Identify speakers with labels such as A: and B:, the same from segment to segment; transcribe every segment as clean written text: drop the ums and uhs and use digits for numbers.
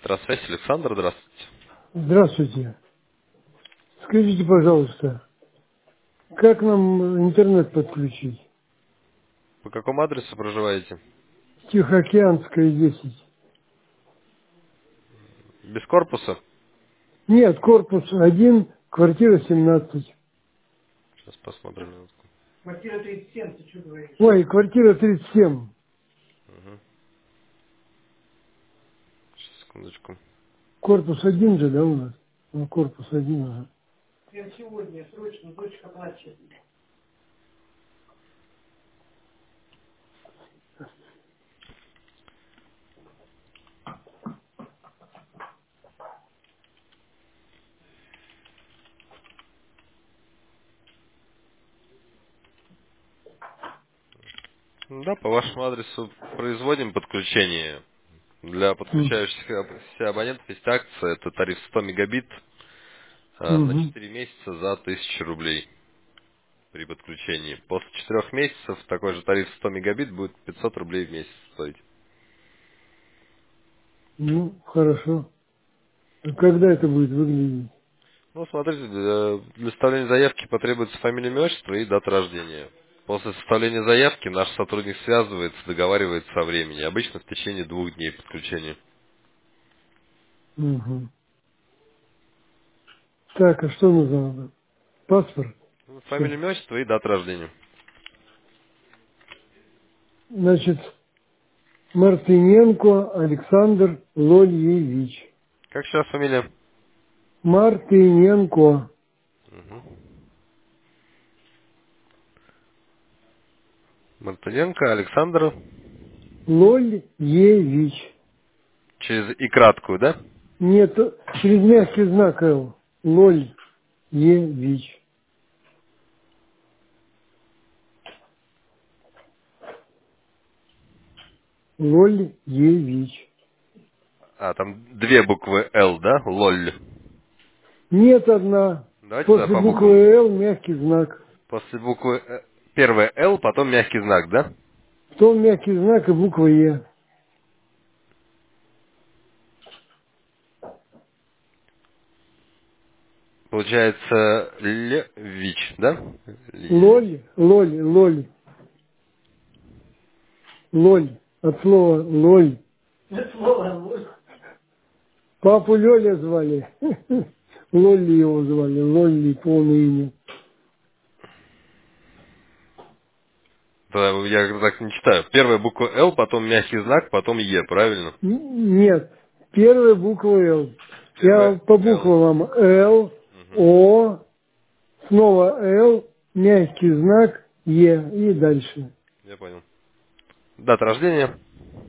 A: Электросвязь, Александр, здравствуйте.
B: Здравствуйте. Скажите, пожалуйста, как нам интернет подключить?
A: По какому адресу проживаете?
B: Тихоокеанская, 10.
A: Без корпуса?
B: Нет, корпус 1, квартира 17.
A: Сейчас посмотрим минутку.
B: Квартира 37, ты что говоришь? Ой, квартира 37.
A: Угу. Сейчас, секундочку.
B: Корпус 1 же, да, у нас? Ну, корпус 1 уже. Прям сегодня, срочно, дочка плачет.
A: Да, по вашему адресу производим подключение. Для подключающихся абонентов есть акция, это тариф 100 мегабит на
B: Угу.
A: 4 месяца за 1000 рублей при подключении. После 4 месяцев такой же тариф 100 мегабит будет 500 рублей в месяц стоить.
B: Ну, хорошо. А когда это будет выглядеть?
A: Ну, смотрите, для составления заявки потребуется фамилия, имя, отчество и дата рождения. После составления заявки наш сотрудник связывается, договаривается о времени. Обычно в течение 2 дней подключения.
B: Угу. Так, а что нужно? Паспорт?
A: Ну,
B: Все.
A: фамилия, имя, отчество и дата рождения.
B: Значит, Мартыненко Александр Лольевич.
A: Как сейчас фамилия?
B: Мартыненко
A: Угу. Мартыненко Александр.
B: Лольевич.
A: Через и краткую, да?
B: Нет, через мягкий знак Л. Лольевич. Лольевич.
A: А, там 2 буквы Л, да? Лоль.
B: Нет, одна.
A: Давайте тогда
B: После
A: по
B: буквы
A: буквам.
B: Л мягкий знак.
A: После буквы первая Л, потом мягкий знак, да?
B: Потом мягкий знак и буква Е.
A: Получается Левич, да? Левич.
B: Лоль. Лоль. От слова лоль. Папу Лёля звали. Лолли его звали. Лолли, полное имя.
A: Да, я так не читаю. Первая буква Л, потом мягкий знак, потом Е, правильно?
B: Нет. Первая буква Л. Я
A: Первая
B: по
A: Л.
B: буквам Л,
A: Угу.
B: О, снова Л, мягкий знак Е и дальше.
A: Я понял. Дата рождения,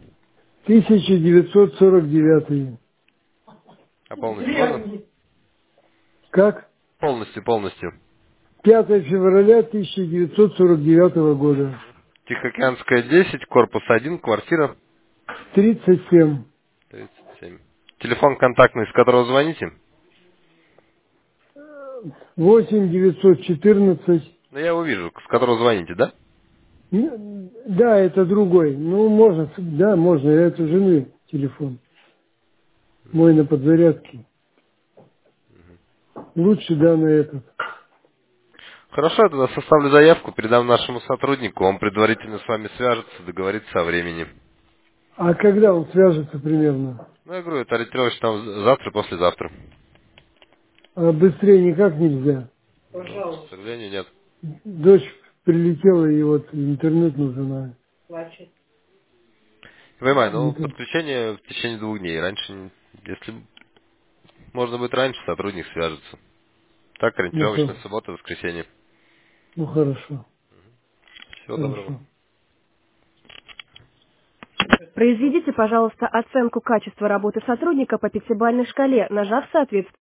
B: 1949.
A: а полностью можно?
B: Как?
A: Полностью.
B: 5 февраля 1949 года.
A: Тихоокеанская 10, корпус 1, квартира
B: 37.
A: 37. Телефон контактный, с которого звоните?
B: 8 914.
A: Ну, я его вижу, с которого звоните, да?
B: Да, это другой. Ну, можно, да, можно. Это жены телефон. Мой на подзарядке. Лучше, да, на этот.
A: Хорошо, я тогда составлю заявку, передам нашему сотруднику, он предварительно с вами свяжется, договорится о времени.
B: А когда он свяжется примерно?
A: Ну, я говорю, это ориентировочно там завтра, послезавтра.
B: А быстрее никак нельзя.
A: Ну, к сожалению, нет.
B: Дочь прилетела, и вот интернет нужен.
A: Понимаю, но подключение в течение 2 дней. Раньше, если можно будет раньше, сотрудник свяжется. Так,
B: Ну,
A: ориентировочно суббота, воскресенье.
B: ну хорошо,
A: Всего доброго.
B: хорошо.
C: Произведите, пожалуйста, оценку качества работы сотрудника по пятибалльной шкале, нажав соответствующий